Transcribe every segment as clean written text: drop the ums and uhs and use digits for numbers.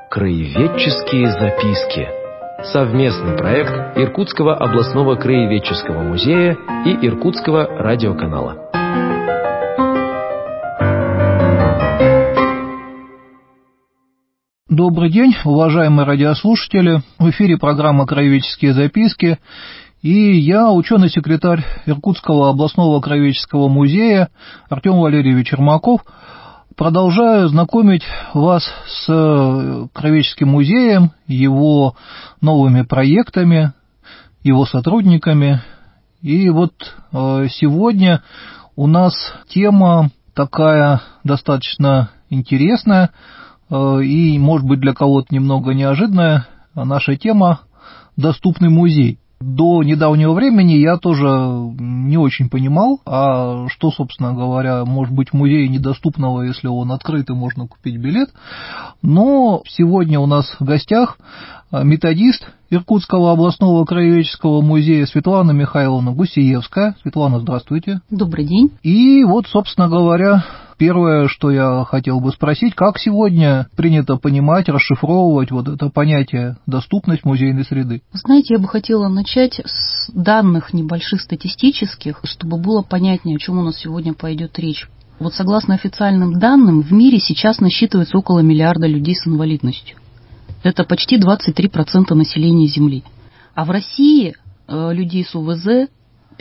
Краеведческие записки. Совместный проект Иркутского областного краеведческого музея и Иркутского радиоканала. Добрый день, уважаемые радиослушатели. В эфире программа «Краеведческие записки». И я, ученый-секретарь Иркутского областного краеведческого музея Артем Валерьевич Ермаков, продолжаю знакомить вас с краеведческим музеем, его новыми проектами, его сотрудниками. И вот сегодня у нас тема такая достаточно интересная и, может быть, для кого-то немного неожиданная. Наша тема «Доступный музей». До недавнего времени я тоже не очень понимал, а что, собственно говоря, может быть в музее недоступного, если он открыт и можно купить билет. Но сегодня у нас в гостях методист Иркутского областного краеведческого музея Светлана Михайловна Гусиевская. Светлана, здравствуйте. Добрый день. И вот, собственно говоря, первое, что я хотел бы спросить, как сегодня принято понимать, расшифровывать вот это понятие «доступность музейной среды»? Знаете, я бы хотела начать с данных небольших статистических, чтобы было понятнее, о чем у нас сегодня пойдет речь. Вот согласно официальным данным, в мире сейчас насчитывается около миллиарда людей с инвалидностью. Это почти 23% населения Земли. А в России людей с ОВЗ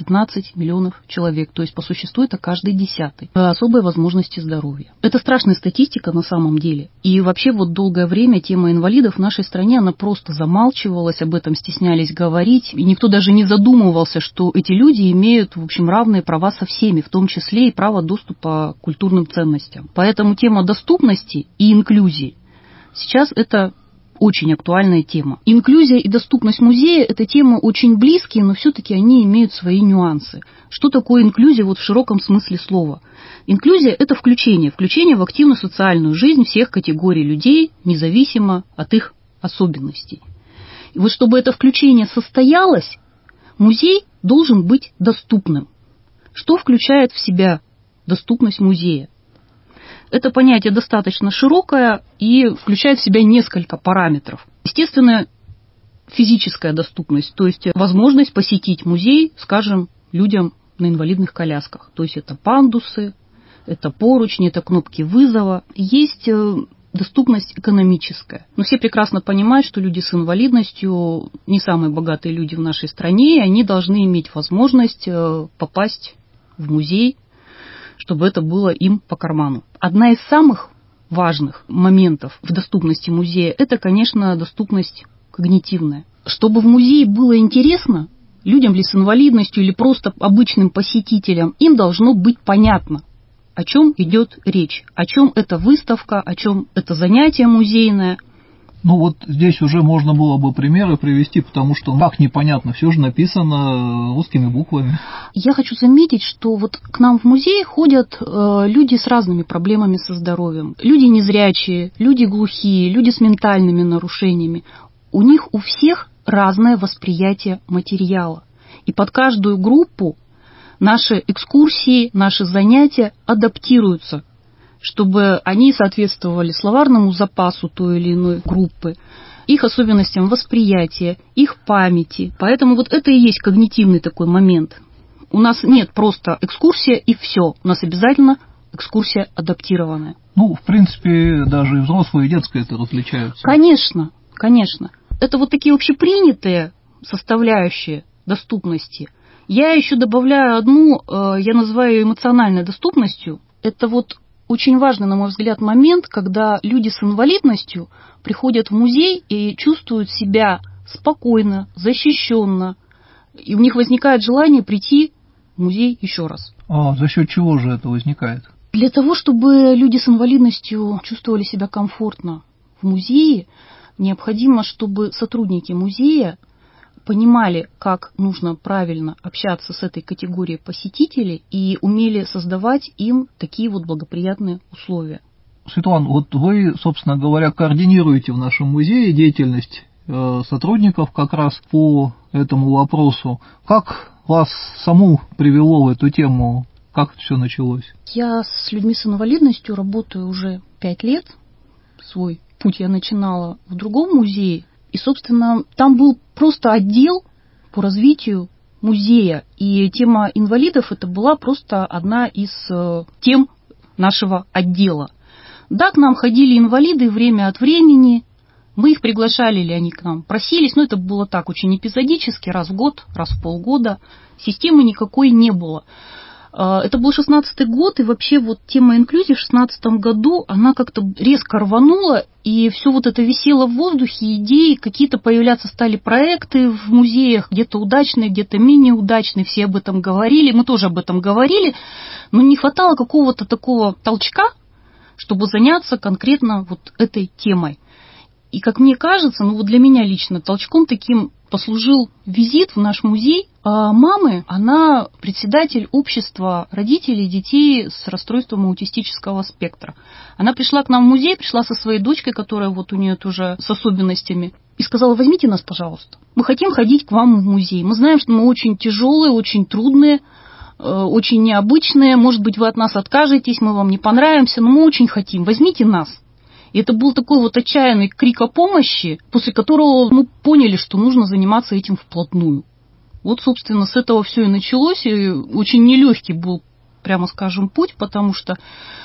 15 миллионов человек, то есть по существу это каждый 10-й. Особые возможности здоровья. Это страшная статистика на самом деле. И вообще вот долгое время тема инвалидов в нашей стране, она просто замалчивалась, об этом стеснялись говорить. И никто даже не задумывался, что эти люди имеют, в общем, равные права со всеми, в том числе и право доступа к культурным ценностям. Поэтому тема доступности и инклюзии сейчас это очень актуальная тема. Инклюзия и доступность музея – это темы очень близкие, но все-таки они имеют свои нюансы. Что такое инклюзия вот в широком смысле слова? Инклюзия – это включение в активную социальную жизнь всех категорий людей, независимо от их особенностей. И вот чтобы это включение состоялось, музей должен быть доступным. Что включает в себя доступность музея? Это понятие достаточно широкое и включает в себя несколько параметров. Естественно, физическая доступность, то есть возможность посетить музей, скажем, людям на инвалидных колясках. То есть это пандусы, это поручни, это кнопки вызова. Есть доступность экономическая. Но все прекрасно понимают, что люди с инвалидностью не самые богатые люди в нашей стране, и они должны иметь возможность попасть в музей, чтобы это было им по карману. Одна из самых важных моментов в доступности музея – это, конечно, доступность когнитивная. Чтобы в музее было интересно людям ли с инвалидностью или просто обычным посетителям, им должно быть понятно, о чем идет речь, о чем эта выставка, о чем это занятие музейное. Ну вот здесь уже можно было бы примеры привести, потому что как непонятно, все же написано русскими буквами. Я хочу заметить, что вот к нам в музей ходят люди с разными проблемами со здоровьем. Люди незрячие, люди глухие, люди с ментальными нарушениями. У них у всех разное восприятие материала. И под каждую группу наши экскурсии, наши занятия адаптируются, чтобы они соответствовали словарному запасу той или иной группы, их особенностям восприятия, их памяти. Поэтому вот это и есть когнитивный такой момент. У нас нет просто экскурсия и все. У нас обязательно экскурсия адаптированная. Ну, в принципе, даже и взрослые, и детское это различаются. Конечно, конечно. Это вот такие общепринятые составляющие доступности. Я еще добавляю одну, я называю ее эмоциональной доступностью. Это вот очень важный, на мой взгляд, момент, когда люди с инвалидностью приходят в музей и чувствуют себя спокойно, защищенно, и у них возникает желание прийти в музей еще раз. А за счет чего же это возникает? Для того, чтобы люди с инвалидностью чувствовали себя комфортно в музее, необходимо, чтобы сотрудники музея понимали, как нужно правильно общаться с этой категорией посетителей и умели создавать им такие вот благоприятные условия. Светлана, вот вы, собственно говоря, координируете в нашем музее деятельность сотрудников как раз по этому вопросу. Как вас саму привело в эту тему? Как это все началось? Я с людьми с инвалидностью работаю уже 5 лет. Свой путь я начинала в другом музее. И, собственно, там был просто отдел по развитию музея. И тема инвалидов это была просто одна из тем нашего отдела. Да, к нам ходили инвалиды время от времени. Мы их приглашали, или они к нам просились. Но это было так, очень эпизодически, раз в год, раз в полгода. Системы никакой не было. Это был 16-й год, и вообще вот тема инклюзии в 16-м году, она как-то резко рванула, и все вот это висело в воздухе, идеи, какие-то появляться стали проекты в музеях, где-то удачные, где-то менее удачные, все об этом говорили, мы тоже об этом говорили, но не хватало какого-то такого толчка, чтобы заняться конкретно вот этой темой. И, как мне кажется, ну вот для меня лично толчком таким послужил визит в наш музей мамы. Она председатель общества родителей детей с расстройством аутистического спектра. Она пришла к нам в музей, пришла со своей дочкой, которая вот у нее тоже с особенностями, и сказала: возьмите нас, пожалуйста. Мы хотим ходить к вам в музей. Мы знаем, что мы очень тяжелые, очень трудные, очень необычные. Может быть, вы от нас откажетесь, мы вам не понравимся, но мы очень хотим. Возьмите нас. И это был такой вот отчаянный крик о помощи, после которого мы поняли, что нужно заниматься этим вплотную. Вот, собственно, с этого все и началось, и очень нелегкий был, прямо скажем, путь, потому что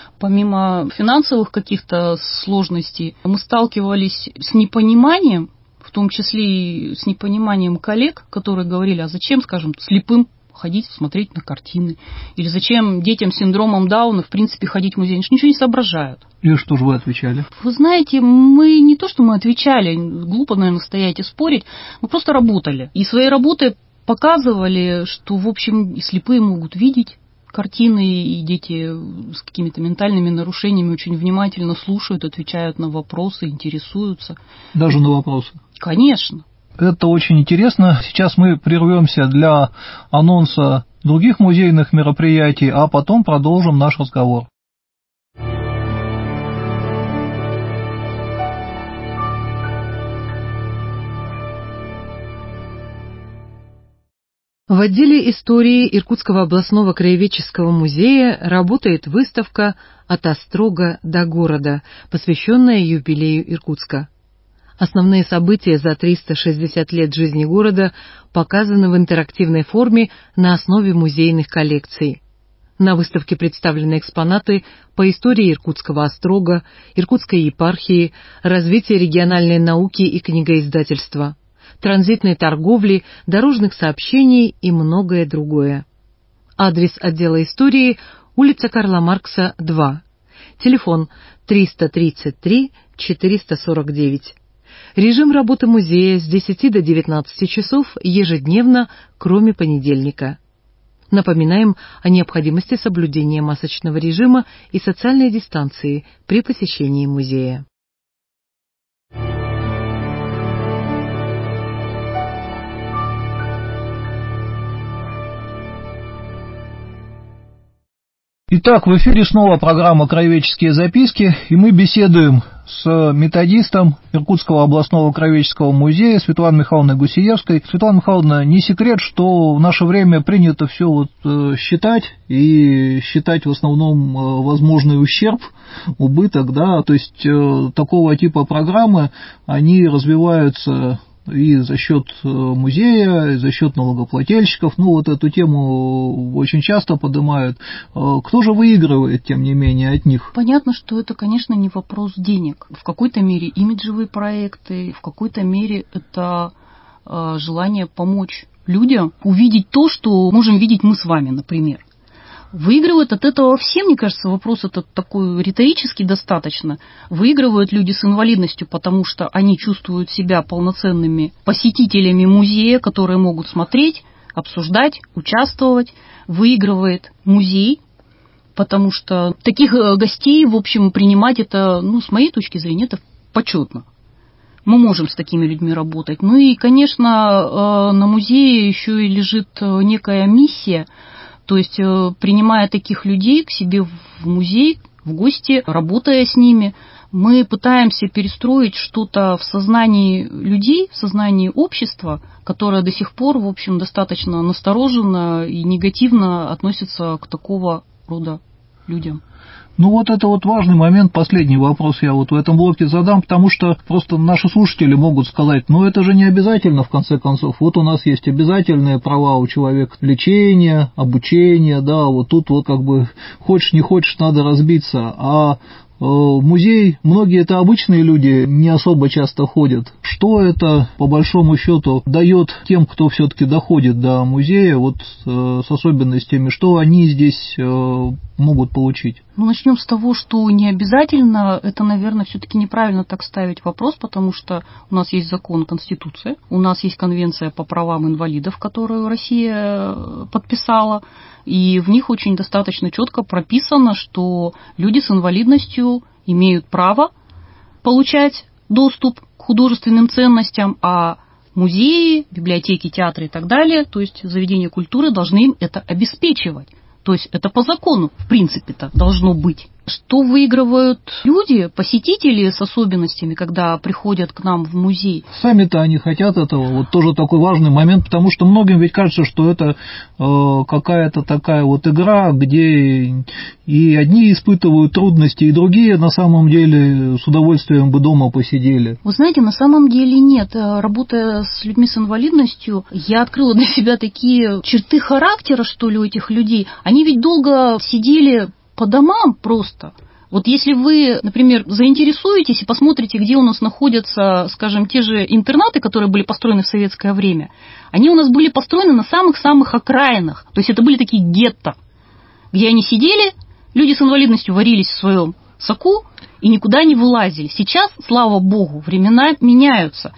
помимо финансовых каких-то сложностей мы сталкивались с непониманием, в том числе и с непониманием коллег, которые говорили: а зачем, скажем, слепым ходить, смотреть на картины? Или зачем детям с синдромом Дауна, в принципе, ходить в музей? Они же ничего не соображают. И что же вы отвечали? Вы знаете, мы не то, что мы отвечали, глупо, наверное, стоять и спорить, мы просто работали. И своей работой показывали, что, в общем, и слепые могут видеть картины, и дети с какими-то ментальными нарушениями очень внимательно слушают, отвечают на вопросы, интересуются. Даже на вопросы? Конечно. Это очень интересно. Сейчас мы прервемся для анонса других музейных мероприятий, а потом продолжим наш разговор. В отделе истории Иркутского областного краеведческого музея работает выставка «От острога до города», посвященная юбилею Иркутска. Основные события за 360 лет жизни города показаны в интерактивной форме на основе музейных коллекций. На выставке представлены экспонаты по истории Иркутского острога, Иркутской епархии, развития региональной науки и книгоиздательства, транзитной торговли, дорожных сообщений и многое другое. Адрес отдела истории – улица Карла Маркса, 2. Телефон 333 449. Режим работы музея с 10 до 19 часов ежедневно, кроме понедельника. Напоминаем о необходимости соблюдения масочного режима и социальной дистанции при посещении музея. Итак, в эфире снова программа «Краеведческие записки», и мы беседуем с методистом Иркутского областного краеведческого музея Светланой Михайловной Гусиевской. Светлана Михайловна, не секрет, что в наше время принято все считать, и считать в основном возможный ущерб, убыток, да, то есть такого типа программы, они развиваются и за счет музея, и за счет налогоплательщиков. Ну, вот эту тему очень часто поднимают. Кто же выигрывает, тем не менее, от них? Понятно, что это, конечно, не вопрос денег. В какой-то мере имиджевые проекты, в какой-то мере это желание помочь людям увидеть то, что можем видеть мы с вами, например. Выигрывают от этого все, мне кажется, вопрос этот такой риторический достаточно. Выигрывают люди с инвалидностью, потому что они чувствуют себя полноценными посетителями музея, которые могут смотреть, обсуждать, участвовать. Выигрывает музей, потому что таких гостей, в общем, принимать это, ну, с моей точки зрения, это почетно. Мы можем с такими людьми работать. Ну и, конечно, на музее еще и лежит некая миссия. То есть, принимая таких людей к себе в музей, в гости, работая с ними, мы пытаемся перестроить что-то в сознании людей, в сознании общества, которое до сих пор, в общем, достаточно настороженно и негативно относится к такого рода людям. Ну вот это вот важный момент, последний вопрос я вот в этом блоке задам, потому что просто наши слушатели могут сказать, ну это же не обязательно в конце концов, вот у нас есть обязательные права у человека, лечение, обучение, да, вот тут вот как бы хочешь не хочешь надо разбиться, а музей, многие это обычные люди, не особо часто ходят. Что это, по большому счету, дает тем, кто все-таки доходит до музея, вот с особенностями, что они здесь могут получить? Ну, начнем с того, что не обязательно, это, наверное, все-таки неправильно так ставить вопрос, потому что у нас есть закон, Конституция, у нас есть Конвенция по правам инвалидов, которую Россия подписала, и в них очень достаточно четко прописано, что люди с инвалидностью имеют право получать доступ к художественным ценностям, а музеи, библиотеки, театры и так далее, то есть заведения культуры, должны им это обеспечивать. То есть это по закону, в принципе-то, должно быть. Что выигрывают люди, посетители с особенностями, когда приходят к нам в музей? Сами-то они хотят этого, вот тоже такой важный момент, потому что многим ведь кажется, что это какая-то такая вот игра, где и одни испытывают трудности, и другие на самом деле с удовольствием бы дома посидели. Вы знаете, на самом деле нет. Работая с людьми с инвалидностью, я открыла для себя такие черты характера, что ли, у этих людей. Они ведь долго сидели по домам просто. Вот если вы, например, заинтересуетесь и посмотрите, где у нас находятся, скажем, те же интернаты, которые были построены в советское время, они у нас были построены на самых-самых окраинах. То есть это были такие гетто, где они сидели, люди с инвалидностью варились в своем соку и никуда не вылазили. Сейчас, слава богу, времена меняются.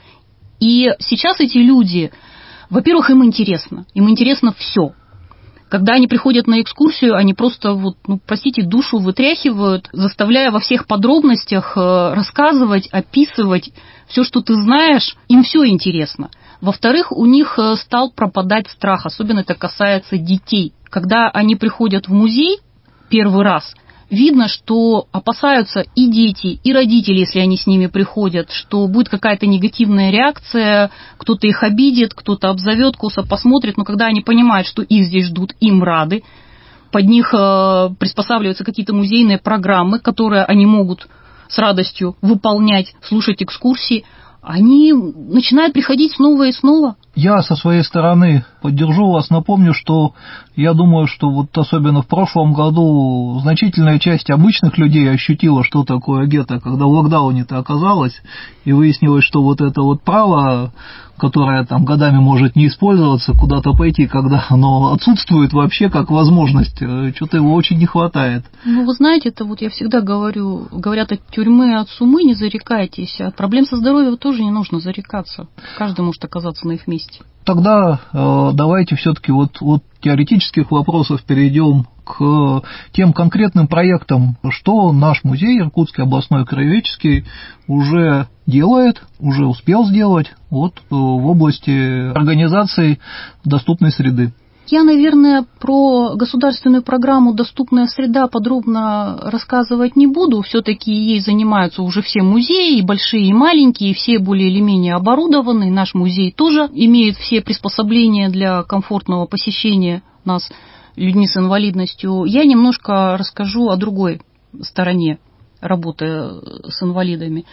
И сейчас эти люди, во-первых, им интересно все. Когда они приходят на экскурсию, они просто, вот, ну, простите, душу вытряхивают, заставляя во всех подробностях рассказывать, описывать все, что ты знаешь, им все интересно. Во-вторых, у них стал пропадать страх, особенно это касается детей. Когда они приходят в музей первый раз, видно, что опасаются и дети, и родители, если они с ними приходят, что будет какая-то негативная реакция, кто-то их обидит, кто-то обзовет, косо посмотрит, но когда они понимают, что их здесь ждут, им рады, под них приспосабливаются какие-то музейные программы, которые они могут с радостью выполнять, слушать экскурсии, они начинают приходить снова и снова. Я со своей стороны поддержу вас, напомню, что я думаю, что вот особенно в прошлом году значительная часть обычных людей ощутила, что такое гетто, когда в локдауне-то оказалось, и выяснилось, что вот это вот право, которое там годами может не использоваться, куда-то пойти, когда оно отсутствует вообще как возможность, что-то его очень не хватает. Ну, вы знаете, это вот я всегда говорю, говорят, от тюрьмы, от сумы не зарекайтесь, от проблем со здоровьем тоже не нужно зарекаться, каждый может оказаться на их месте. Тогда давайте все-таки вот от теоретических вопросов перейдем к тем конкретным проектам, что наш музей Иркутский областной краеведческий уже делает, уже успел сделать вот в области организации доступной среды. Я, наверное, про государственную программу «Доступная среда» подробно рассказывать не буду. Все-таки ей занимаются уже все музеи, и большие, и маленькие, и все более или менее оборудованы. Наш музей тоже имеет все приспособления для комфортного посещения нас людьми с инвалидностью. Я немножко расскажу о другой стороне работы с инвалидами.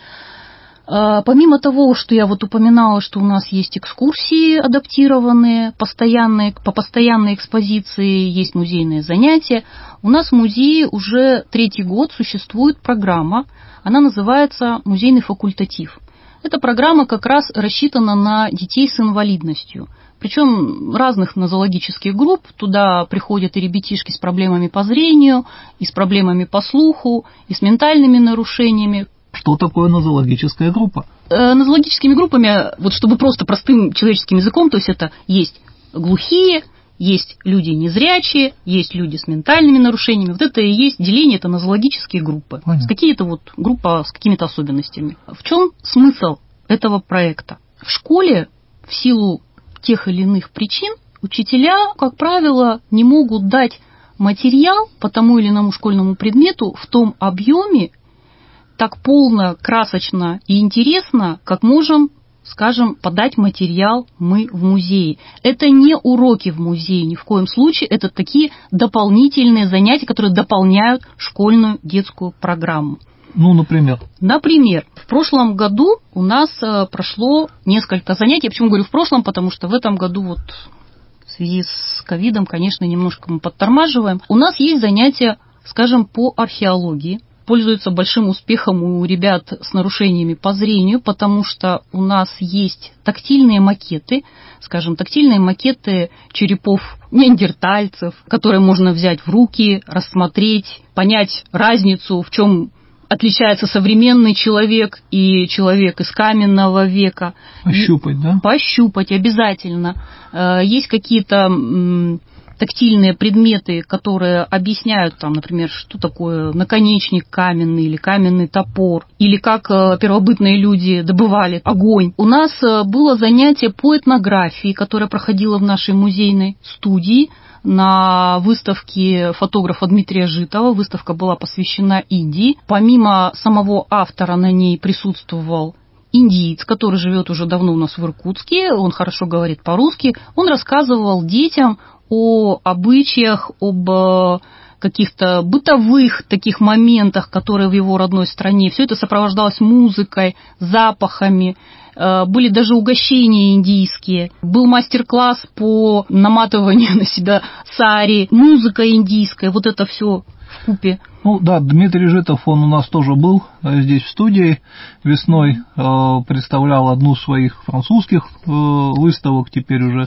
Помимо того, что я вот упоминала, что у нас есть экскурсии адаптированные, постоянные, по постоянной экспозиции, есть музейные занятия, у нас в музее уже 3-й год существует программа, она называется «Музейный факультатив». Эта программа как раз рассчитана на детей с инвалидностью, причем разных нозологических групп. Туда приходят и ребятишки с проблемами по зрению, и с проблемами по слуху, и с ментальными нарушениями. Что такое нозологическая группа? Нозологическими группами, вот чтобы просто простым человеческим языком, то есть это есть глухие, есть люди незрячие, есть люди с ментальными нарушениями. Вот это и есть деление, это нозологические группы. С какие-то вот группа с какими-то особенностями. В чем смысл этого проекта? В школе в силу тех или иных причин учителя, как правило, не могут дать материал по тому или иному школьному предмету в том объеме, так полно, красочно и интересно, как можем скажем, подать материал мы в музее. Это не уроки в музее, ни в коем случае. Это такие дополнительные занятия, которые дополняют школьную детскую программу. Ну, например? Например, в прошлом году у нас прошло несколько занятий. Почему говорю в прошлом? Потому что в этом году вот в связи с ковидом, конечно, немножко мы подтормаживаем. У нас есть занятия, скажем, по археологии. Пользуется большим успехом у ребят с нарушениями по зрению, потому что у нас есть тактильные макеты, скажем, тактильные макеты черепов неандертальцев, которые можно взять в руки, рассмотреть, понять разницу, в чем отличается современный человек и человек из каменного века. Пощупать, да? Пощупать обязательно. Есть какие-то тактильные предметы, которые объясняют, там, например, что такое наконечник каменный или каменный топор, или как первобытные люди добывали огонь. У нас было занятие по этнографии, которое проходило в нашей музейной студии на выставке фотографа Дмитрия Житова. Выставка была посвящена Индии. Помимо самого автора на ней присутствовал индиец, который живет уже давно у нас в Иркутске, он хорошо говорит по-русски. Он рассказывал детям о обычаях, об каких-то бытовых таких моментах, которые в его родной стране. Все это сопровождалось музыкой, запахами. Были даже угощения индийские. Был мастер-класс по наматыванию на себя сари, музыка индийская. Вот это все вкупе. Ну да, Дмитрий Житов, он у нас тоже был здесь в студии весной, представлял одну из своих французских выставок, теперь уже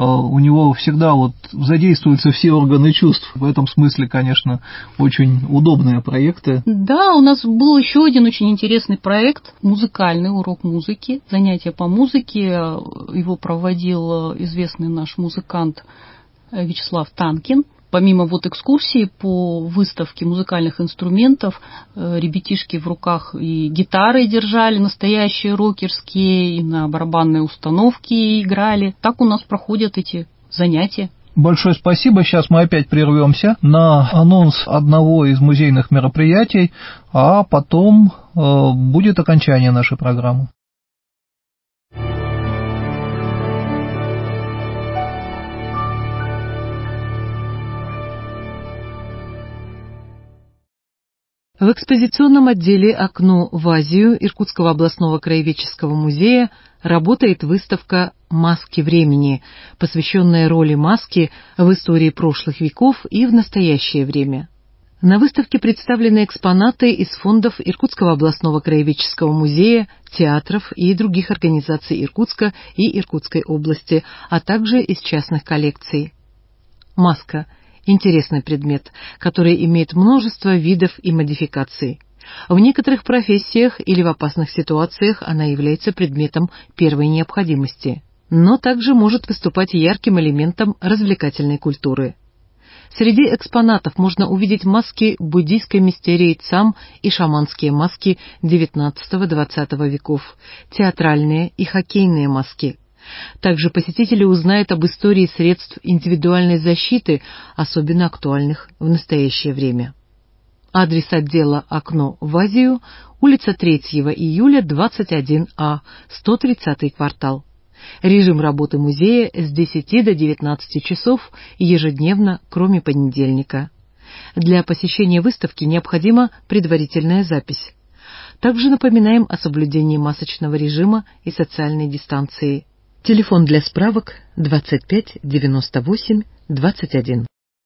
у него всегда вот задействуются все органы чувств. В этом смысле, конечно, очень удобные проекты. Да, у нас был еще один очень интересный проект, музыкальный урок музыки, занятия по музыке. Его проводил известный наш музыкант Вячеслав Танкин. Помимо вот экскурсии по выставке музыкальных инструментов, ребятишки в руках и гитары держали, настоящие рокерские, и на барабанной установке играли. Так у нас проходят эти занятия. Большое спасибо. Сейчас мы опять прервемся на анонс одного из музейных мероприятий, а потом будет окончание нашей программы. В экспозиционном отделе «Окно в Азию» Иркутского областного краеведческого музея работает выставка «Маски времени», посвященная роли маски в истории прошлых веков и в настоящее время. На выставке представлены экспонаты из фондов Иркутского областного краеведческого музея, театров и других организаций Иркутска и Иркутской области, а также из частных коллекций. Маска – интересный предмет, который имеет множество видов и модификаций. В некоторых профессиях или в опасных ситуациях она является предметом первой необходимости, но также может выступать ярким элементом развлекательной культуры. Среди экспонатов можно увидеть маски буддийской мистерии Цам и шаманские маски XIX-XX веков, театральные и хоккейные маски. Также посетители узнают об истории средств индивидуальной защиты, особенно актуальных в настоящее время. Адрес отдела «Окно в Азию», улица 3 июля, 21А, 130-й квартал. Режим работы музея с 10 до 19 часов ежедневно, кроме понедельника. Для посещения выставки необходима предварительная запись. Также напоминаем о соблюдении масочного режима и социальной дистанции. Телефон для справок 25 98 21.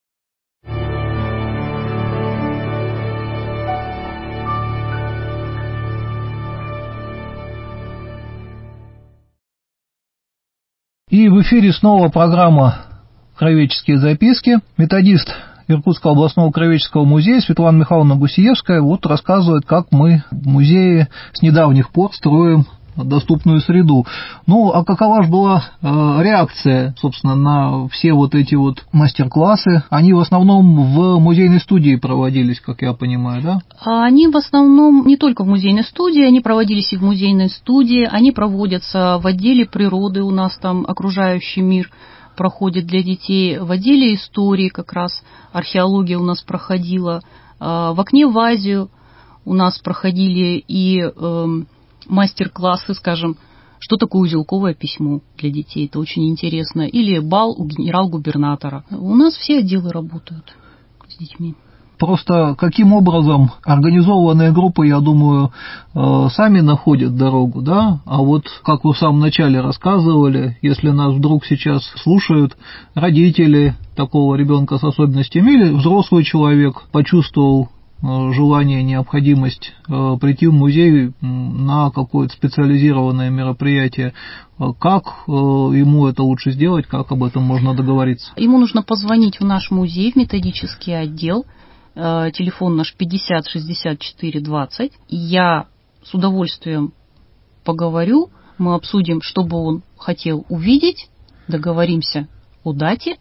И в эфире снова программа «Краеведческие записки». Методист Иркутского областного краеведческого музея Светлана Михайловна Гусиевская вот рассказывает, как мы в музее с недавних пор строим доступную среду. Ну, а какова же была реакция, собственно, на все вот эти вот мастер-классы? Они в основном в музейной студии проводились, как я понимаю, да? Они в основном не только в музейной студии, они проводились и в музейной студии, они проводятся в отделе природы, у нас там окружающий мир проходит для детей, в отделе истории как раз археология у нас проходила, в окне в Азию у нас проходили и мастер-классы, скажем, Что такое узелковое письмо для детей? Это очень интересно. Или бал у генерал-губернатора. У нас все отделы работают с детьми. Просто каким образом организованные группы, я думаю, сами находят дорогу, да? А вот, как вы в самом начале рассказывали, если нас вдруг сейчас слушают родители такого ребенка с особенностями или взрослый человек почувствовал желание, необходимость прийти в музей на какое-то специализированное мероприятие, как ему это лучше сделать, как об этом можно договориться? Ему нужно позвонить в наш музей, в методический отдел. Телефон наш 50 64 20. Я с удовольствием поговорю, мы обсудим, что бы он хотел увидеть, договоримся о дате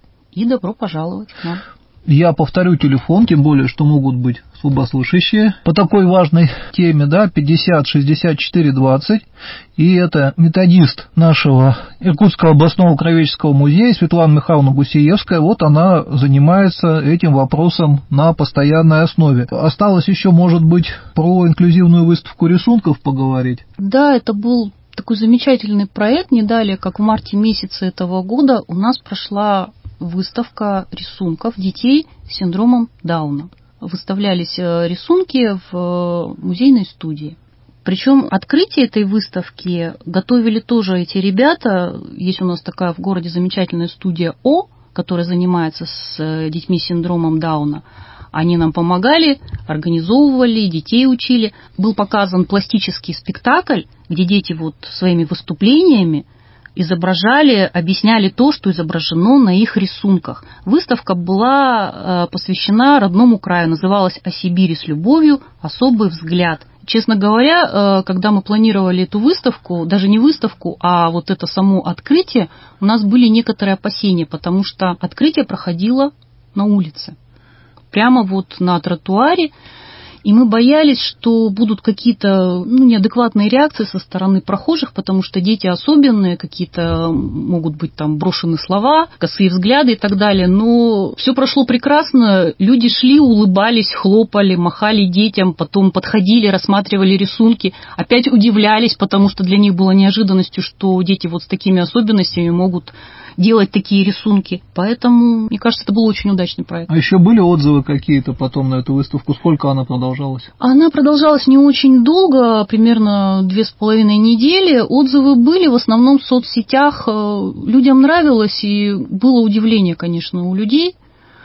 и добро пожаловать к нам. Я повторю телефон, тем более, что могут быть слабослышащие по такой важной теме, да, 50 64 20, и это методист нашего Иркутского областного краеведческого музея Светлана Михайловна Гусеевская, вот она занимается этим вопросом на постоянной основе. Осталось еще, может быть, про инклюзивную выставку рисунков поговорить? Да, это был такой замечательный проект, не далее, как в марте месяце этого года у нас прошла выставка рисунков детей с синдромом Дауна. Выставлялись рисунки в музейной студии. Причем открытие этой выставки готовили тоже эти ребята. Есть у нас такая в городе замечательная студия О, которая занимается с детьми с синдромом Дауна. Они нам помогали, организовывали, детей учили. Был показан пластический спектакль, где дети вот своими выступлениями изображали, объясняли то, что изображено на их рисунках. Выставка была посвящена родному краю, называлась «О Сибири с любовью. Особый взгляд». Честно говоря, когда мы планировали эту выставку, даже не выставку, а вот это само открытие, у нас были некоторые опасения, потому что открытие проходило на улице, прямо вот на тротуаре. И мы боялись, что будут какие-то неадекватные реакции со стороны прохожих, потому что дети особенные, какие-то могут быть там брошены слова, косые взгляды и так далее. Но все прошло прекрасно. Люди шли, улыбались, хлопали, махали детям, потом подходили, рассматривали рисунки. Опять удивлялись, потому что для них было неожиданностью, что дети вот с такими особенностями могут делать такие рисунки. Поэтому, мне кажется, это был очень удачный проект. А еще были отзывы какие-то потом на эту выставку? Сколько она продолжалась? Она продолжалась не очень долго, примерно 2,5 недели. Отзывы были в основном в соцсетях. Людям нравилось, и было удивление, конечно, у людей,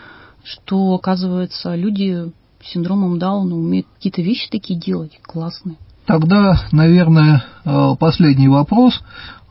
что, оказывается, люди с синдромом Дауна умеют какие-то вещи такие делать классные. Тогда, наверное, последний вопрос.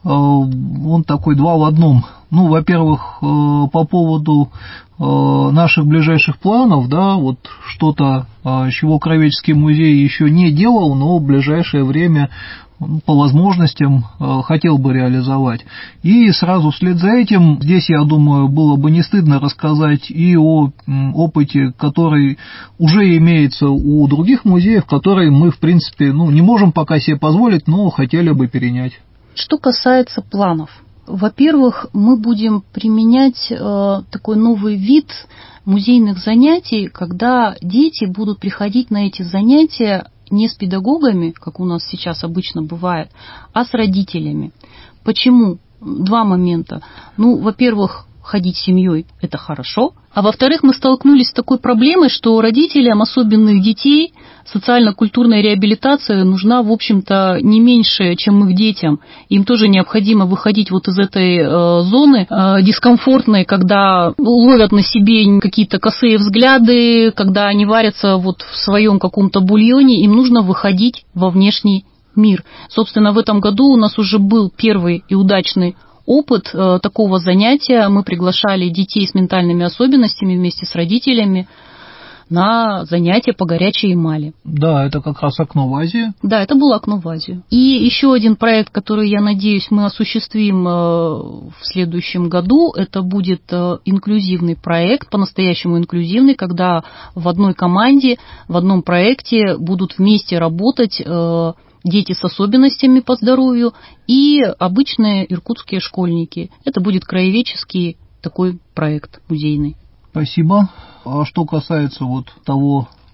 Он такой два в одном. Во-первых, по поводу наших ближайших планов, да, вот что-то, чего Краеведческий музей еще не делал, но в ближайшее время по возможностям хотел бы реализовать. И сразу вслед за этим, здесь, я думаю, было бы не стыдно рассказать и о опыте, который уже имеется у других музеев, которые мы, в принципе, не можем пока себе позволить, но хотели бы перенять. Что касается планов. Во-первых, мы будем применять такой новый вид музейных занятий, когда дети будут приходить на эти занятия не с педагогами, как у нас сейчас обычно бывает, а с родителями. Почему? Два момента. Во-первых, ходить с семьей – это хорошо. А во-вторых, мы столкнулись с такой проблемой, что родителям особенных детей социально-культурная реабилитация нужна, в общем-то, не меньше, чем их детям. Им тоже необходимо выходить вот из этой зоны дискомфортной, когда ловят на себе какие-то косые взгляды, когда они варятся вот в своем каком-то бульоне, им нужно выходить во внешний мир. Собственно, в этом году у нас уже был первый и удачный опыт такого занятия. Мы приглашали детей с ментальными особенностями вместе с родителями на занятия по горячей эмали. Да, это как раз окно в Азию. Да, это было окно в Азию. И еще один проект, который, я надеюсь, мы осуществим в следующем году, это будет инклюзивный проект, по-настоящему инклюзивный, когда в одной команде, в одном проекте будут вместе работать дети с особенностями по здоровью и обычные иркутские школьники. Это будет краеведческий такой проект музейный. Спасибо. А что касается вот того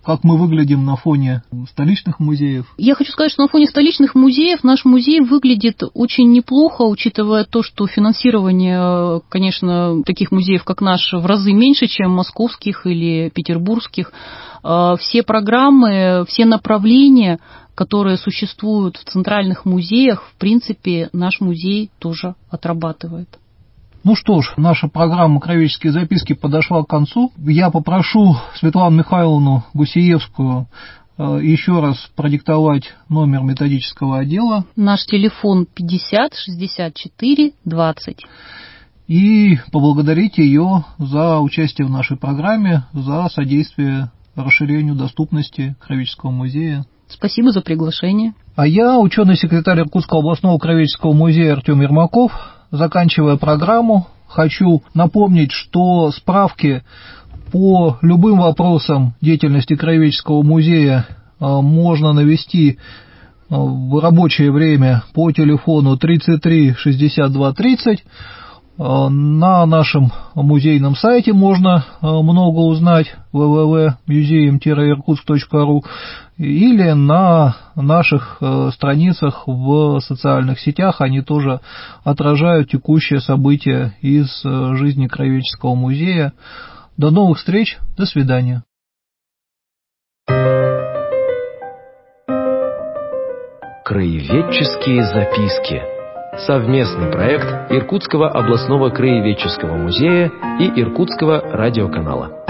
как мы выглядим на фоне столичных музеев? Я хочу сказать, что на фоне столичных музеев наш музей выглядит очень неплохо, учитывая то, что финансирование, конечно, таких музеев, как наш, в разы меньше, чем московских или петербургских. Все программы, все направления, которые существуют в центральных музеях, в принципе, наш музей тоже отрабатывает. Ну что ж, наша программа «Краеведческие записки» подошла к концу. Я попрошу Светлану Михайловну Гусеевскую еще раз продиктовать номер методического отдела. Наш телефон 50 64 20. И поблагодарить ее за участие в нашей программе, за содействие расширению доступности Краеведческого музея. Спасибо за приглашение. А я, ученый-секретарь Иркутского областного краеведческого музея Артем Ермаков, заканчивая программу, хочу напомнить, что справки по любым вопросам деятельности Краеведческого музея можно навести в рабочее время по телефону 33 62 30. На нашем музейном сайте можно много узнать www.museum-irkutsk.ru или на наших страницах в социальных сетях. Они тоже отражают текущие события из жизни Краеведческого музея. До новых встреч, до свидания. Краеведческие записки. Совместный проект Иркутского областного краеведческого музея и Иркутского радиоканала.